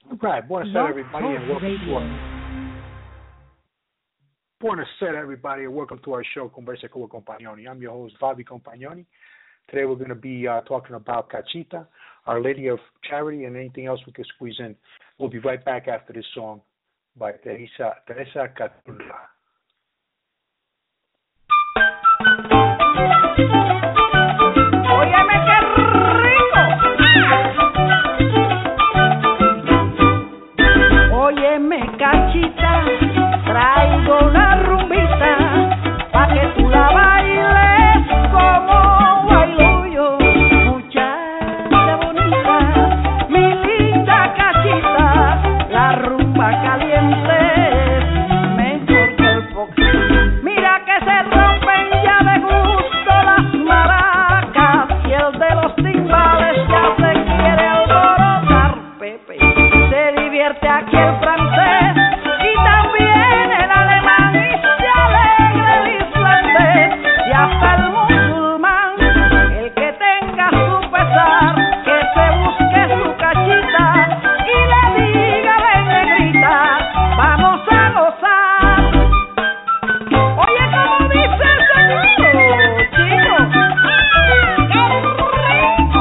All right, buonasera everybody and welcome to our show, Conversa con Compagnoni. I'm your host, Bobby Compagnoni. Today we're going to be talking about Cachita, Our Lady of Charity, and anything else we can squeeze in. We'll be right back after this song by Teresa Caturra. Óyeme qué rico. Óyeme cachita, traigo una rumbita pa' que tú la bailes como bailo yo. Muchacha bonita, mi linda cachita, la rumba caliente es mejor que el fox. Mira que se rompen ya de gusto las maracas y el de los timbales ya se quiere alborotar. Pepe se divierte aquí el francés y también el alemán y se alegra el islandés y hasta el musulmán. El que tenga su pesar que se busque su cachita y le diga ven negrita, vamos a gozar. Oye, como dice el señor, chico, ¡qué rico!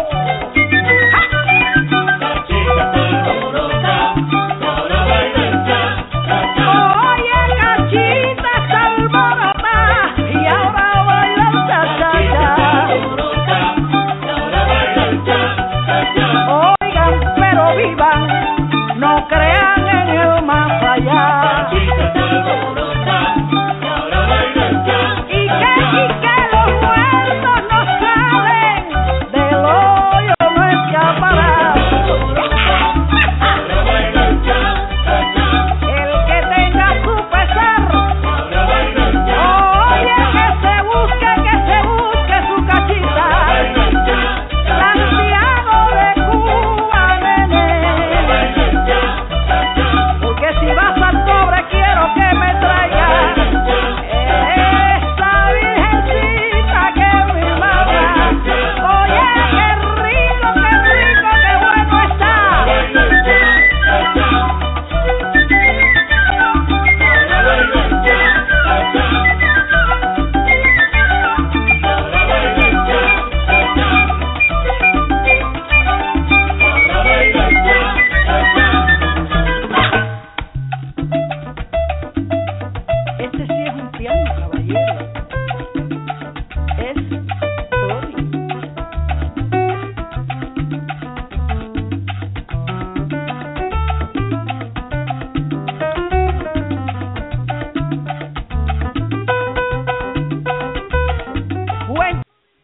Oye, cachita está alborotada y ahora baila el cha-cha-cha. Oigan, pero vivan, no crean en el más allá. Y que los muertos no salen, del hoyo no escaparán. El que tenga su pesar, oye, que se busque su cachita. Santiago de Cuba, nene. Porque si vas al pobre quiero que me traiga esa virgencita que mi mamá. Oye, qué rico, qué bueno está. Este sí es un piano, caballero. Es Tony. Buen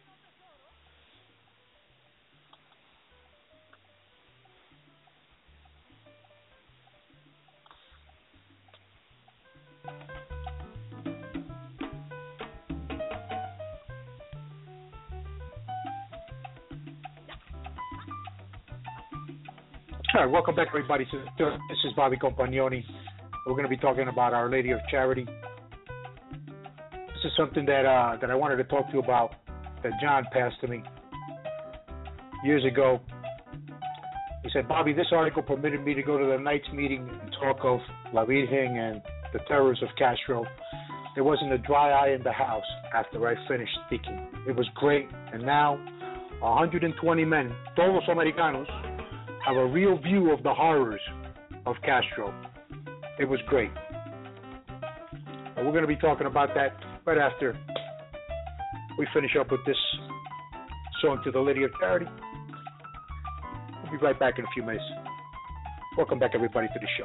All right, welcome back everybody. This is Bobby Compagnoni. We're going to be talking about Our Lady of Charity. This is something that I wanted to talk to you about that John passed to me years ago. He said, Bobby, this article permitted me to go to the night's meeting and talk of La Virgen and the terrors of Castro. There wasn't a dry eye in the house after I finished speaking. It was great, and now 120 men, todos americanos, have a real view of the horrors of Castro. It was great. And we're going to be talking about that right after we finish up with this song to the Lady of Charity. We'll be right back in a few minutes. Welcome back, everybody, to the show.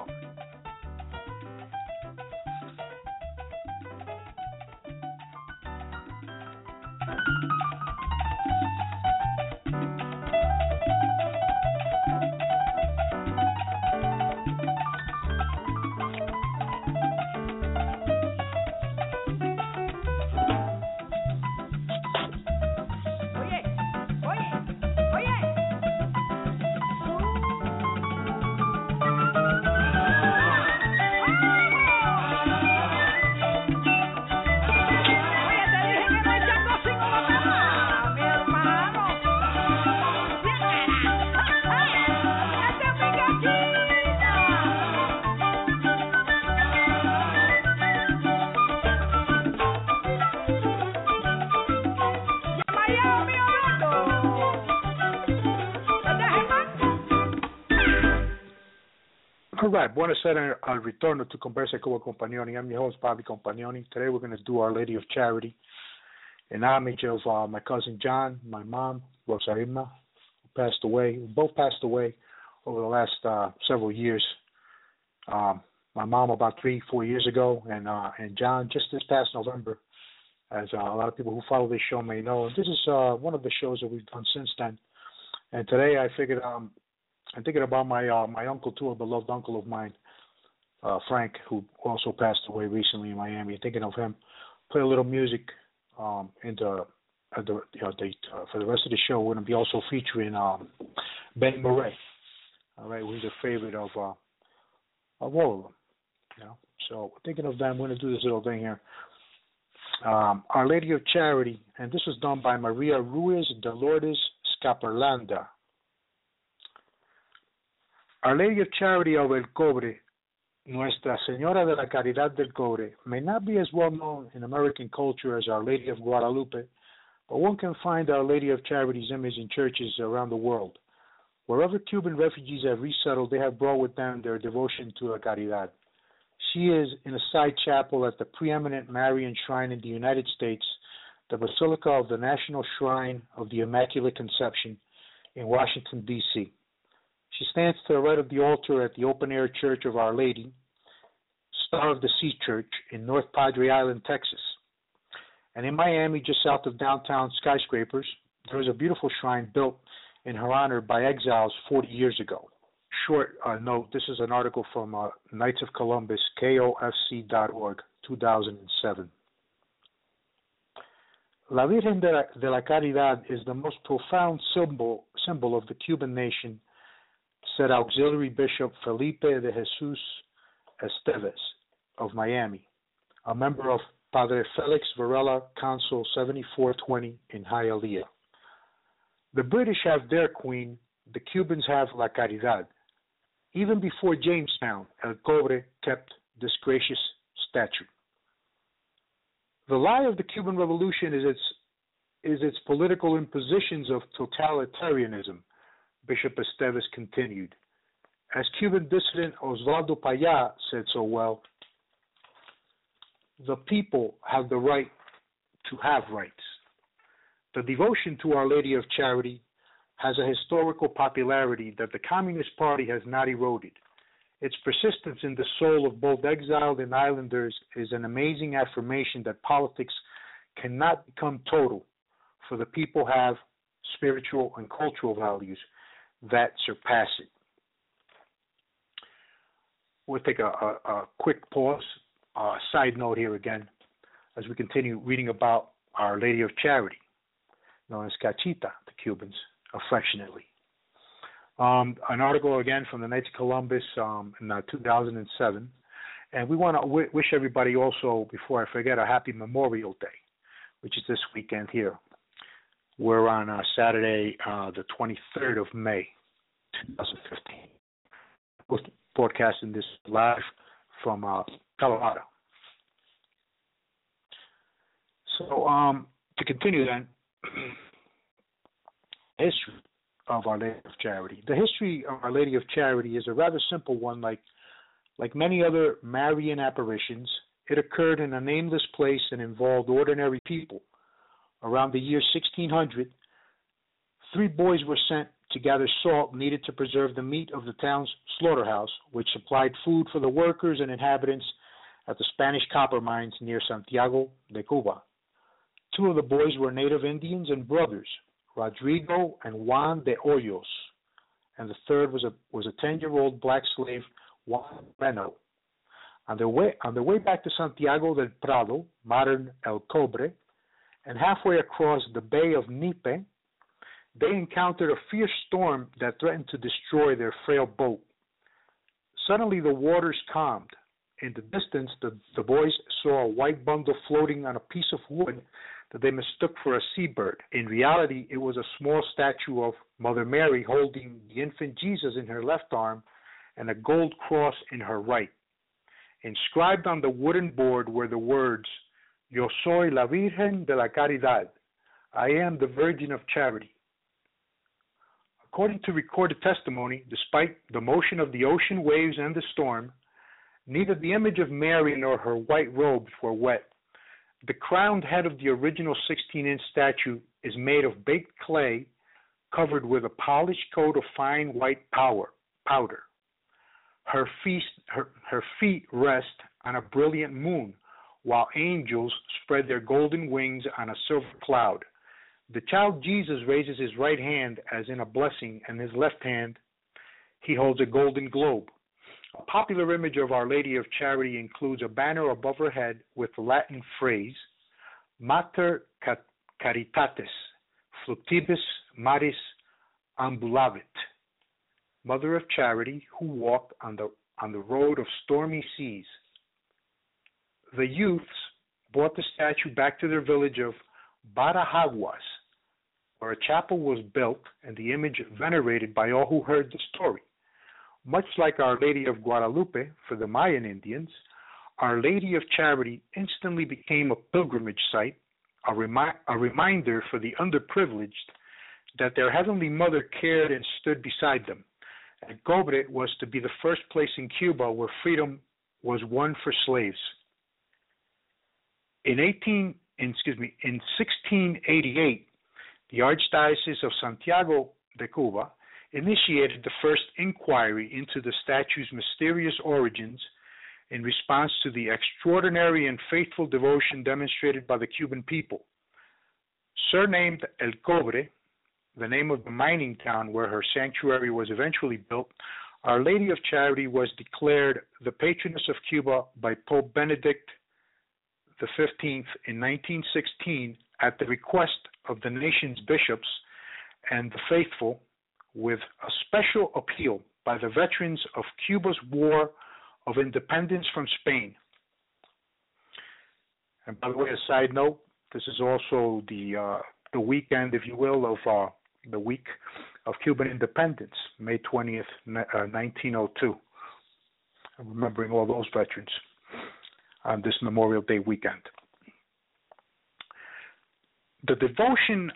oye. All right, buonasera al ritorno to Conversa con Compagnoni. I'm your host, Bobby Compagnoni. Today we're going to do Our Lady of Charity in homage of my cousin John, my mom, Rosa Irma, who passed away. We both passed away over the last several years. My mom about 3-4 years ago, and John just this past November, as a lot of people who follow this show may know. This is one of the shows that we've done since then. And today I figured I'm thinking about my uncle too, a beloved uncle of mine, Frank, who also passed away recently in Miami. I'm thinking of him. Play a little music for the rest of the show. We're going to be also featuring Benny Murray. All right, who's a favorite of all of them. You know, so thinking of them, we're going to do this little thing here. Our Lady of Charity, and this was done by Maria Ruiz de Lourdes Scaperlanda. Our Lady of Charity of El Cobre, Nuestra Señora de la Caridad del Cobre, may not be as well known in American culture as Our Lady of Guadalupe, but one can find Our Lady of Charity's image in churches around the world. Wherever Cuban refugees have resettled, they have brought with them their devotion to La Caridad. She is in a side chapel at the preeminent Marian Shrine in the United States, the Basilica of the National Shrine of the Immaculate Conception in Washington, D.C. She stands to the right of the altar at the open-air Church of Our Lady, Star of the Sea Church in North Padre Island, Texas. And in Miami, just south of downtown skyscrapers, there is a beautiful shrine built in her honor by exiles 40 years ago. Short note, this is an article from Knights of Columbus, KOFC.org, 2007. La Virgen de la Caridad is the most profound symbol of the Cuban nation, said Auxiliary Bishop Felipe de Jesus Esteves of Miami, a member of Padre Felix Varela Council 7420 in Hialeah. The British have their queen, the Cubans have La Caridad. Even before Jamestown, El Cobre kept this gracious statue. The lie of the Cuban Revolution is its political impositions of totalitarianism, Bishop Esteves continued. As Cuban dissident Osvaldo Payá said so well, the people have the right to have rights. The devotion to Our Lady of Charity has a historical popularity that the Communist Party has not eroded. Its persistence in the soul of both exiled and islanders is an amazing affirmation that politics cannot become total, for the people have spiritual and cultural values that surpass it. We'll take a quick pause, side note here again, as we continue reading about Our Lady of Charity, known as Cachita, the Cubans, affectionately. An article again from the Knights of Columbus in 2007. And we want to wish everybody also, before I forget, a happy Memorial Day, which is this weekend here. We're on Saturday, the 23rd of May, 2015. We're broadcasting this live from Colorado. So to continue then, history of Our Lady of Charity. The history of Our Lady of Charity is a rather simple one. Like many other Marian apparitions, it occurred in a nameless place and involved ordinary people. Around the year 1600, 3 boys were sent to gather salt needed to preserve the meat of the town's slaughterhouse, which supplied food for the workers and inhabitants at the Spanish copper mines near Santiago de Cuba. 2 of the boys were native Indians and brothers, Rodrigo and Juan de Hoyos, and the third was a 10-year-old black slave, Juan Reno. On their way back to Santiago del Prado, modern El Cobre, and halfway across the Bay of Nipe, they encountered a fierce storm that threatened to destroy their frail boat. Suddenly the waters calmed. In the distance, the boys saw a white bundle floating on a piece of wood that they mistook for a seabird. In reality, it was a small statue of Mother Mary holding the infant Jesus in her left arm and a gold cross in her right. Inscribed on the wooden board were the words, Yo soy la Virgen de la Caridad. I am the Virgin of Charity. According to recorded testimony, despite the motion of the ocean waves and the storm, neither the image of Mary nor her white robes were wet. The crowned head of the original 16-inch statue is made of baked clay covered with a polished coat of fine white powder. Her feet rest on a brilliant moon, while angels spread their golden wings on a silver cloud. The child Jesus raises his right hand as in a blessing, and his left hand he holds a golden globe. A popular image of Our Lady of Charity includes a banner above her head with the Latin phrase, Mater Caritatis, Fluctibus Maris Ambulavit, Mother of Charity who walked on the road of stormy seas. The youths brought the statue back to their village of Barajaguas, where a chapel was built and the image venerated by all who heard the story. Much like Our Lady of Guadalupe for the Mayan Indians, Our Lady of Charity instantly became a pilgrimage site, a reminder for the underprivileged that their Heavenly Mother cared and stood beside them. El Cobre was to be the first place in Cuba where freedom was won for slaves. In 1688, the Archdiocese of Santiago de Cuba initiated the first inquiry into the statue's mysterious origins in response to the extraordinary and faithful devotion demonstrated by the Cuban people. Surnamed El Cobre, the name of the mining town where her sanctuary was eventually built, Our Lady of Charity was declared the patroness of Cuba by Pope Benedict XV in 1916 at the request of the nation's bishops and the faithful, with a special appeal by the veterans of Cuba's War of Independence from Spain. And by the way, a side note, this is also the weekend, if you will, of the week of Cuban independence, May 20th, 1902. I'm remembering all those veterans on this Memorial Day weekend. The devotion,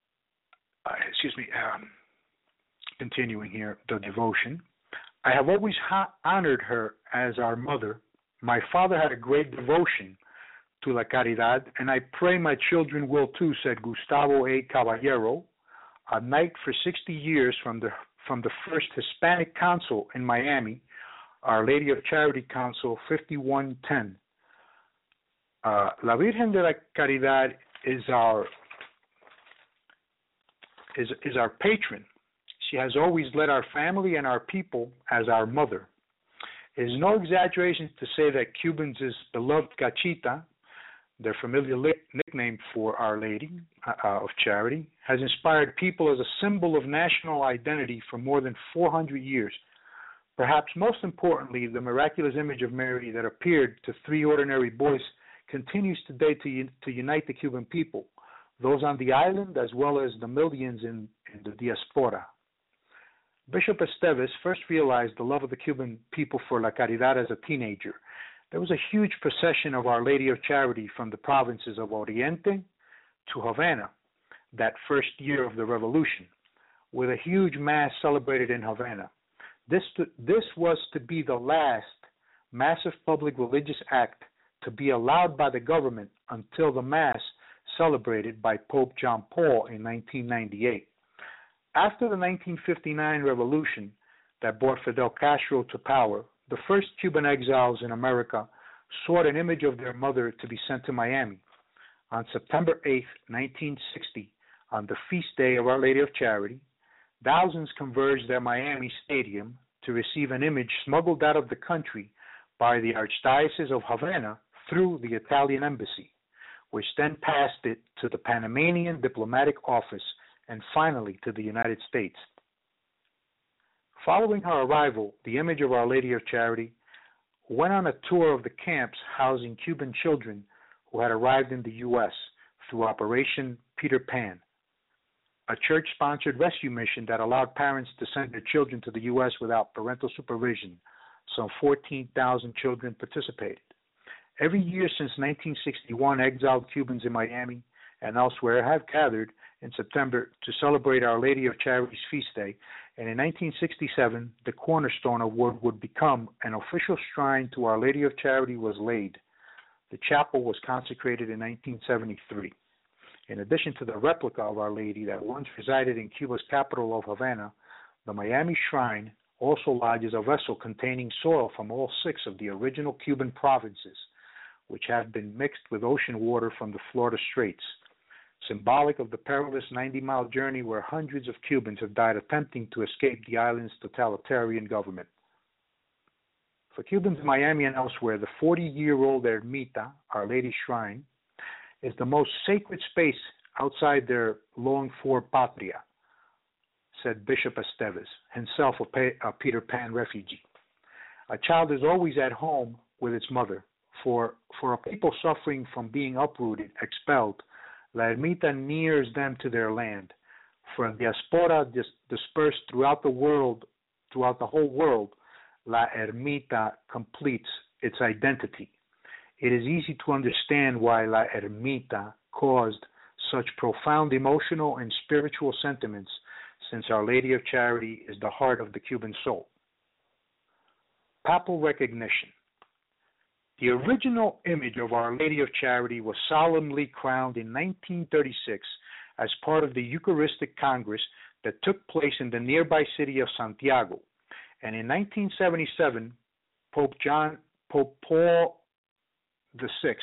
continuing here, the devotion, I have always honored her as our mother. My father had a great devotion to La Caridad, and I pray my children will too, said Gustavo A. Caballero, a knight for 60 years from the first Hispanic consul in Miami, Our Lady of Charity Council 5110. La Virgen de la Caridad is our patron. She has always led our family and our people as our mother. It is no exaggeration to say that Cubans' beloved Cachita, their familiar nickname for Our Lady of Charity, has inspired people as a symbol of national identity for more than 400 years. Perhaps most importantly, the miraculous image of Mary that appeared to three ordinary boys continues today to unite the Cuban people, those on the island as well as the millions in the diaspora. Bishop Esteves first realized the love of the Cuban people for La Caridad as a teenager. There was a huge procession of Our Lady of Charity from the provinces of Oriente to Havana that first year of the revolution, with a huge mass celebrated in Havana. This was to be the last massive public religious act to be allowed by the government until the mass celebrated by Pope John Paul in 1998. After the 1959 revolution that brought Fidel Castro to power, the first Cuban exiles in America sought an image of their mother to be sent to Miami. On September 8, 1960, on the feast day of Our Lady of Charity, thousands converged at Miami Stadium to receive an image smuggled out of the country by the Archdiocese of Havana through the Italian embassy, which then passed it to the Panamanian diplomatic office and finally to the United States. Following her arrival, the image of Our Lady of Charity went on a tour of the camps housing Cuban children who had arrived in the U.S. through Operation Peter Pan, a church-sponsored rescue mission that allowed parents to send their children to the U.S. without parental supervision. Some 14,000 children participated. Every year since 1961, exiled Cubans in Miami and elsewhere have gathered in September to celebrate Our Lady of Charity's feast day, and in 1967, the cornerstone of what would become an official shrine to Our Lady of Charity was laid. The chapel was consecrated in 1973. In addition to the replica of Our Lady that once resided in Cuba's capital of Havana, the Miami Shrine also lodges a vessel containing soil from all 6 of the original Cuban provinces, which have been mixed with ocean water from the Florida Straits, symbolic of the perilous 90-mile journey where hundreds of Cubans have died attempting to escape the island's totalitarian government. For Cubans in Miami and elsewhere, the 40-year-old Ermita, Our Lady Shrine, is the most sacred space outside their longed-for patria, said Bishop Estevez, himself a Peter Pan refugee. A child is always at home with its mother. For a people suffering from being uprooted, expelled, La Ermita nears them to their land. For a diaspora dispersed throughout the whole world, La Ermita completes its identity. It is easy to understand why La Ermita caused such profound emotional and spiritual sentiments, since Our Lady of Charity is the heart of the Cuban soul. Papal recognition. The original image of Our Lady of Charity was solemnly crowned in 1936 as part of the Eucharistic Congress that took place in the nearby city of Santiago. And in 1977, Pope Paul VI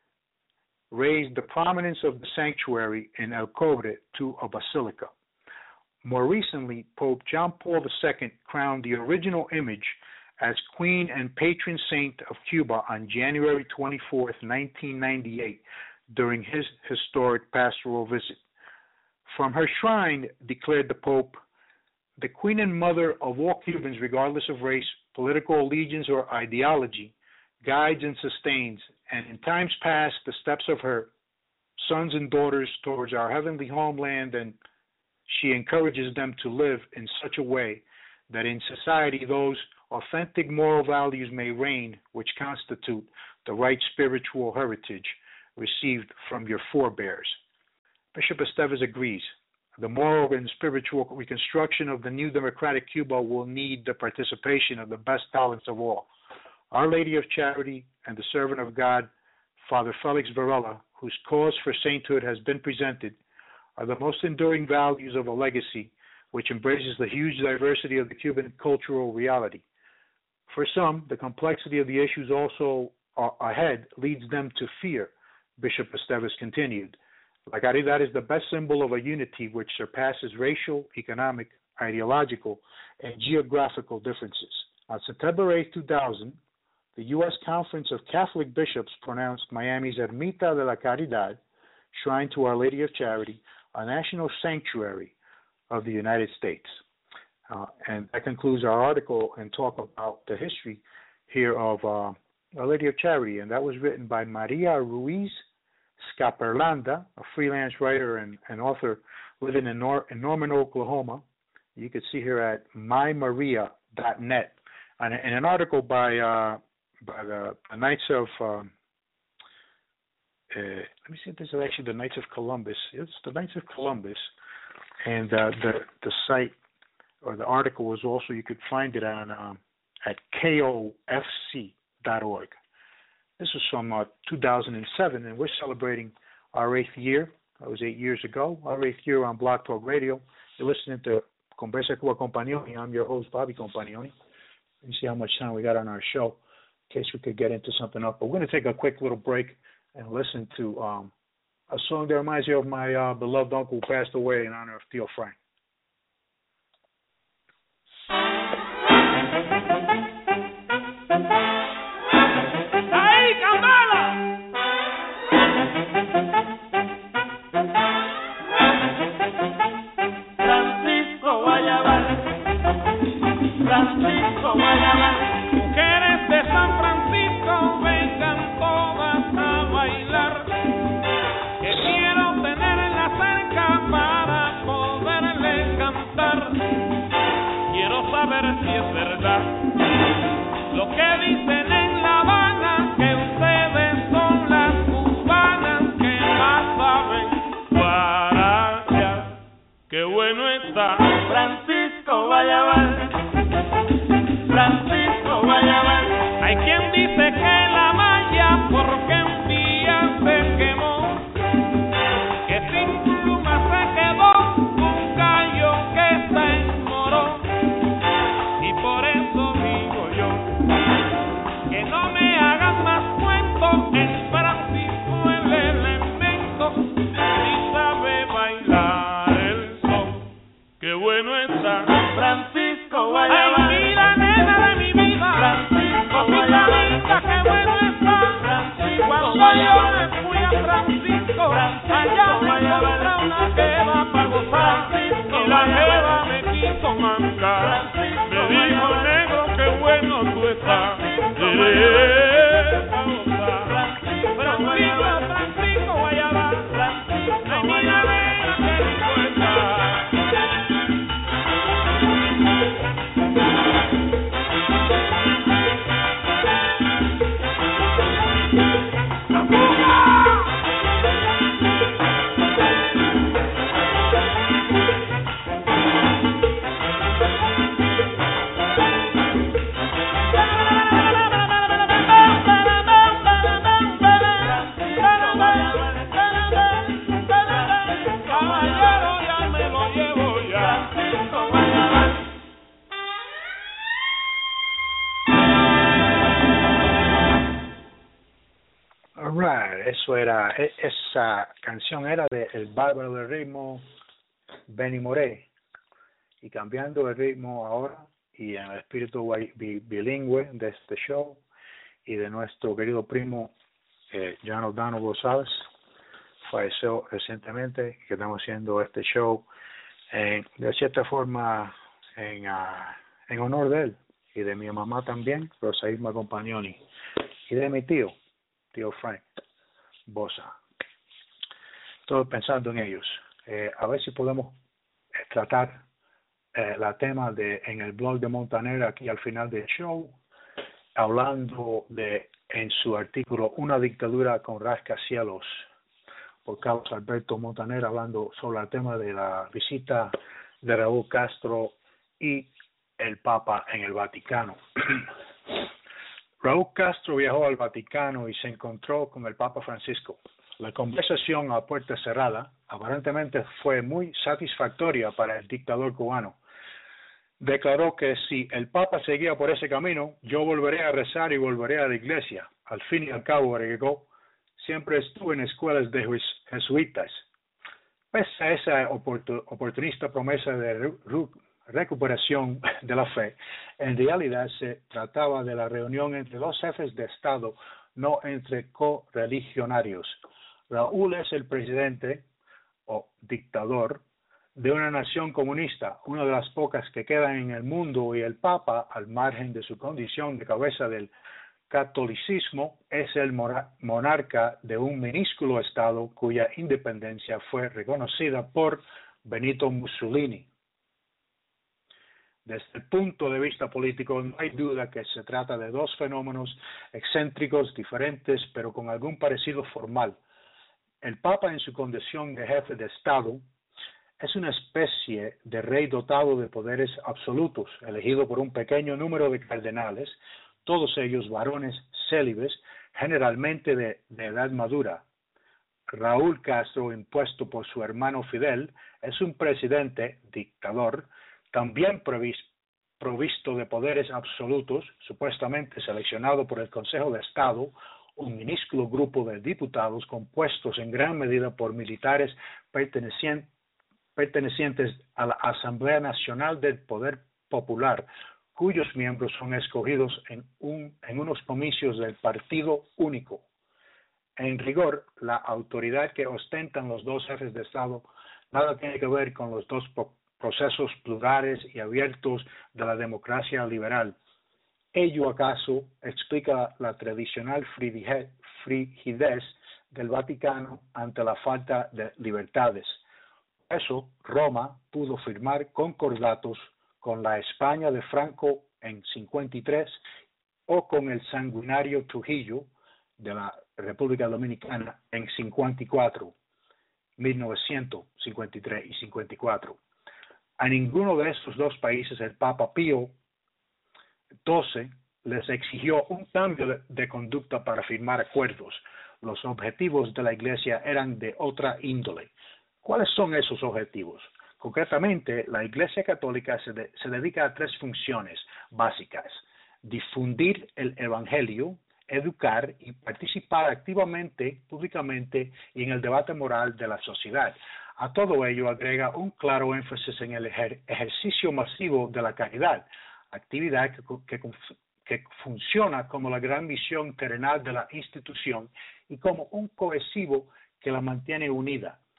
raised the prominence of the sanctuary in El Cobre to a basilica. More recently, Pope John Paul II crowned the original image as Queen and Patron Saint of Cuba on January 24, 1998, during his historic pastoral visit. From her shrine, declared the Pope, the Queen and Mother of all Cubans, regardless of race, political allegiance, or ideology, guides and sustains, and in times past, the steps of her sons and daughters towards our heavenly homeland, and she encourages them to live in such a way that in society those authentic moral values may reign which constitute the right spiritual heritage received from your forebears. Bishop Estevez agrees. The moral and spiritual reconstruction of the new democratic Cuba will need the participation of the best talents of all. Our Lady of Charity and the servant of God, Father Felix Varela, whose cause for sainthood has been presented, are the most enduring values of a legacy which embraces the huge diversity of the Cuban cultural reality. For some, the complexity of the issues also ahead leads them to fear, Bishop Estevez continued. La Caridad is the best symbol of a unity which surpasses racial, economic, ideological, and geographical differences. On September 8, 2000, the U.S. Conference of Catholic Bishops pronounced Miami's Ermita de la Caridad, Shrine to Our Lady of Charity, a national sanctuary of the United States. And that concludes our article and talk about the history here of Our Lady of Charity. And that was written by Maria Ruiz Scaperlanda, a freelance writer and author living in Norman, Oklahoma. You can see her at mymaria.net. And an article by the Knights of, let me see if this is actually the Knights of Columbus. It's the Knights of Columbus. And the site, or the article was also, you could find it on at kofc.org. This was from 2007, and we're celebrating our 8th year. That was 8 years ago, our 8th year on Blog Talk Radio. You're listening to Conversa Cuba Compagnoni. I'm your host, Bobby Compagnoni. Let me see how much time we got on our show, in case we could get into something else. But we're going to take a quick little break and listen to a song that reminds you of my beloved uncle who passed away in honor of Theo Frank. Francisco Guayabal, mujeres de San Francisco, vengan todas a bailar, que quiero tenerla cerca para poder está. Francisco Guayaba, ay mira, mira qué rico está. Alright, eso era, esa canción era de El Bárbaro del Ritmo, Benny Moré, y cambiando el ritmo ahora y en el espíritu bilingüe de este show y de nuestro querido primo Jan O'Donnell González, falleció recientemente, que estamos haciendo este show de cierta forma en honor de él y de mi mamá también, Rosa Irma Compagnoni, y de mi tío Frank Bosa. Estoy pensando en ellos. A ver si podemos tratar la tema en el blog de Montaner aquí al final del show, hablando en su artículo Una dictadura con rascacielos, por Carlos Alberto Montaner, hablando sobre el tema de la visita de Raúl Castro y el Papa en el Vaticano. Raúl Castro viajó al Vaticano y se encontró con el Papa Francisco. La conversación a puerta cerrada aparentemente fue muy satisfactoria para el dictador cubano. Declaró que si el Papa seguía por ese camino, yo volveré a rezar y volveré a la iglesia. Al fin y al cabo, agregó, siempre estuve en escuelas de jesuitas. Pese a esa oportunista promesa de recuperación de la fe, en realidad se trataba de la reunión entre dos jefes de Estado, no entre correligionarios. Raúl es el presidente o dictador de una nación comunista, una de las pocas que quedan en el mundo, y el Papa, al margen de su condición de cabeza del catolicismo, es el monarca de un minúsculo Estado cuya independencia fue reconocida por Benito Mussolini. Desde el punto de vista político, no hay duda que se trata de dos fenómenos excéntricos, diferentes, pero con algún parecido formal. El Papa, en su condición de jefe de Estado, es una especie de rey dotado de poderes absolutos, elegido por un pequeño número de cardenales, todos ellos varones célibes, generalmente de edad madura. Raúl Castro, impuesto por su hermano Fidel, es un presidente, dictador, también provisto de poderes absolutos, supuestamente seleccionado por el Consejo de Estado, un minúsculo grupo de diputados compuestos en gran medida por militares pertenecientes a la Asamblea Nacional del Poder Popular, cuyos miembros son escogidos en unos comicios del Partido Único. En rigor, la autoridad que ostentan los dos jefes de Estado nada tiene que ver con los dos procesos plurales y abiertos de la democracia liberal. ¿Ello acaso explica la tradicional frigidez del Vaticano ante la falta de libertades? Por eso, Roma pudo firmar concordatos con la España de Franco en 53 o con el sanguinario Trujillo de la República Dominicana en 1953 y 54. A ninguno de estos dos países el Papa Pío XII les exigió un cambio de conducta para firmar acuerdos. Los objetivos de la Iglesia eran de otra índole. ¿Cuáles son esos objetivos? Concretamente, la Iglesia Católica se dedica a tres funciones básicas: difundir el Evangelio, educar y participar activamente, públicamente y en el debate moral de la sociedad. A todo ello agrega un claro énfasis en el ejercicio masivo de la caridad, actividad que funciona como la gran misión terrenal de la institución y como un cohesivo que la mantiene unida.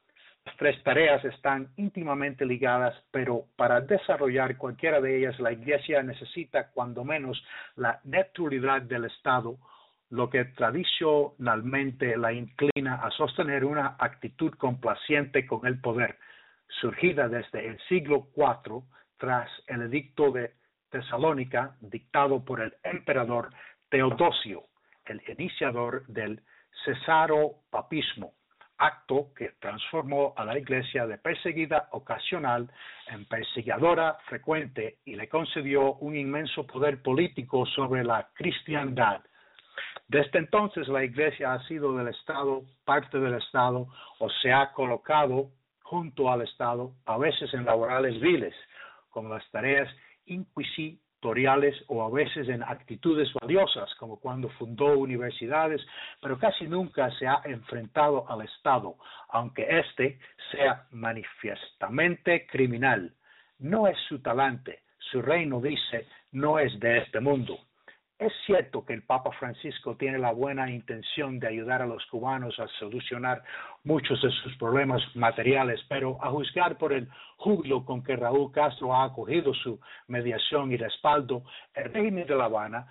Las tres tareas están íntimamente ligadas, pero para desarrollar cualquiera de ellas, la Iglesia necesita cuando menos la neutralidad del Estado, lo que tradicionalmente la inclina a sostener una actitud complaciente con el poder, surgida desde el siglo IV tras el edicto de Tesalónica dictado por el emperador Teodosio, el iniciador del cesaropapismo, acto que transformó a la Iglesia de perseguida ocasional en perseguidora frecuente y le concedió un inmenso poder político sobre la cristiandad. Desde entonces la Iglesia ha sido del Estado, parte del Estado, o se ha colocado junto al Estado, a veces en laborales viles, como las tareas inquisitoriales o a veces en actitudes valiosas, como cuando fundó universidades, pero casi nunca se ha enfrentado al Estado, aunque éste sea manifiestamente criminal. No es su talante, su reino, dice, no es de este mundo. Es cierto que el Papa Francisco tiene la buena intención de ayudar a los cubanos a solucionar muchos de sus problemas materiales, pero a juzgar por el júbilo con que Raúl Castro ha acogido su mediación y respaldo, el régimen de La Habana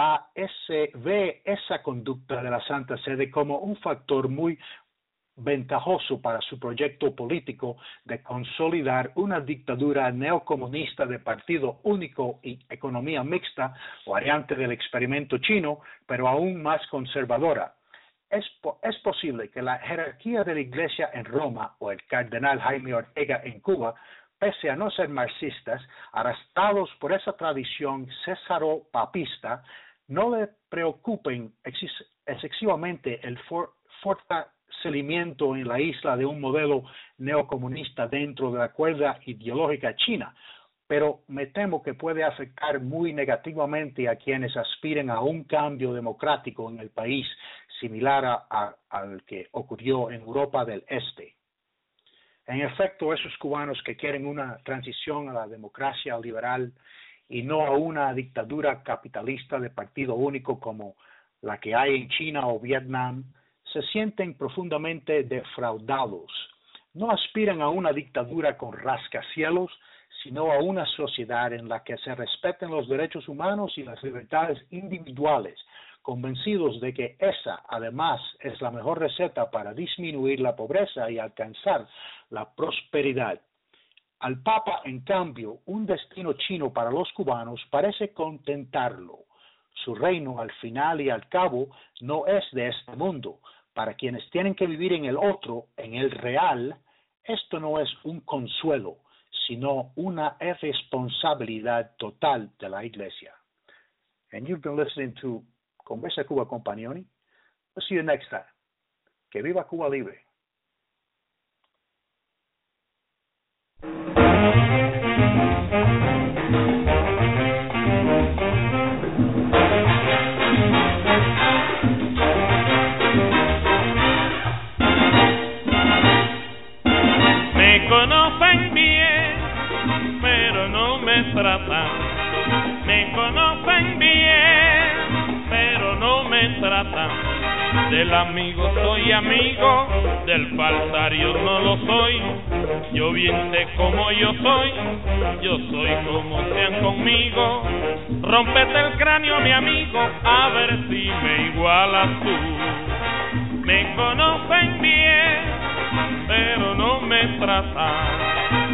ve esa conducta de la Santa Sede como un factor muy ventajoso para su proyecto político de consolidar una dictadura neocomunista de partido único y economía mixta, variante del experimento chino, pero aún más conservadora. Es posible que la jerarquía de la Iglesia en Roma o el cardenal Jaime Ortega en Cuba, pese a no ser marxistas, arrastrados por esa tradición cesaropapista, no le preocupen excesivamente el fortalecimiento en la isla de un modelo neocomunista dentro de la cuerda ideológica china, pero me temo que puede afectar muy negativamente a quienes aspiren a un cambio democrático en el país similar al que ocurrió en Europa del Este. En efecto, esos cubanos que quieren una transición a la democracia liberal y no a una dictadura capitalista de partido único como la que hay en China o Vietnam, se sienten profundamente defraudados. No aspiran a una dictadura con rascacielos, sino a una sociedad en la que se respeten los derechos humanos y las libertades individuales, convencidos de que esa, además, es la mejor receta para disminuir la pobreza y alcanzar la prosperidad. Al Papa, en cambio, un destino chino para los cubanos parece contentarlo. Su reino, al final y al cabo, no es de este mundo. Para quienes tienen que vivir en el otro, en el real, esto no es un consuelo, sino una irresponsabilidad total de la Iglesia. And you've been listening to Conversa Cuba con Panioni. We'll see you next time. Que viva Cuba libre. Me conocen bien, pero no me tratan. Me conocen bien, pero no me tratan. Del amigo soy amigo, del falsario no lo soy. Yo bien sé cómo yo soy como sean conmigo. Rómpete el cráneo, mi amigo, a ver si me igualas tú. Me conocen bien, pero no me tratan.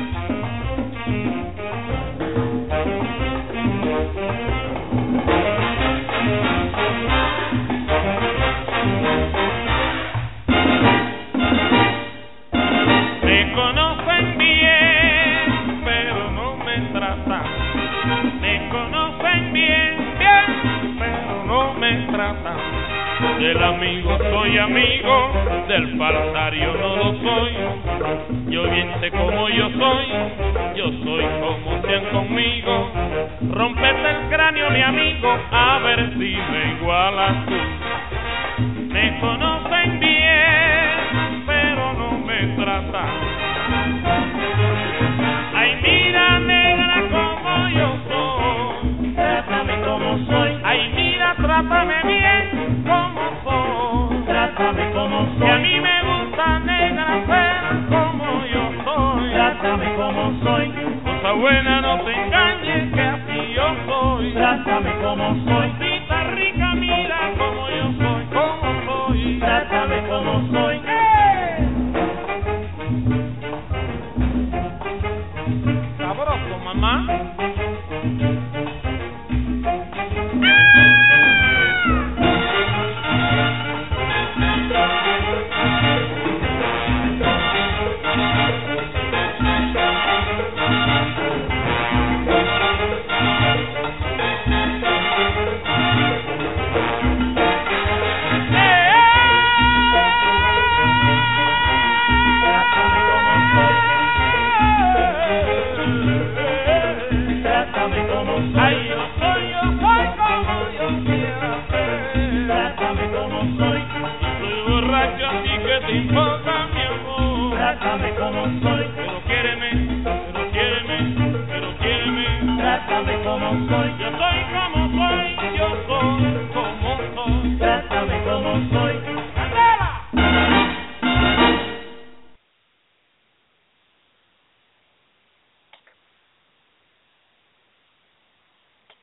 Me conocen bien, pero no me tratan. Me conocen bien, pero no me tratan. Del amigo soy amigo, del falsario no lo soy. Yo bien sé cómo yo soy como sean conmigo. Rómpete el cráneo, mi amigo, a ver si me igualas tú. Me conocen bien, pero no me tratan. Ay, mira, negra, como yo soy. Trátame como soy. Ay, mira, trátame bien, como soy. Trátame como soy. Y a mí me gusta, negra, ser como buena, no te engañes, que así yo soy. Trátame como soy, Cosita rica, mira como yo soy, como soy. trátame como soy. Sabroso, mamá. Trátame como soy, Ay, yo soy como yo quiera ser. trátame como soy. Soy borracho, así que te importa.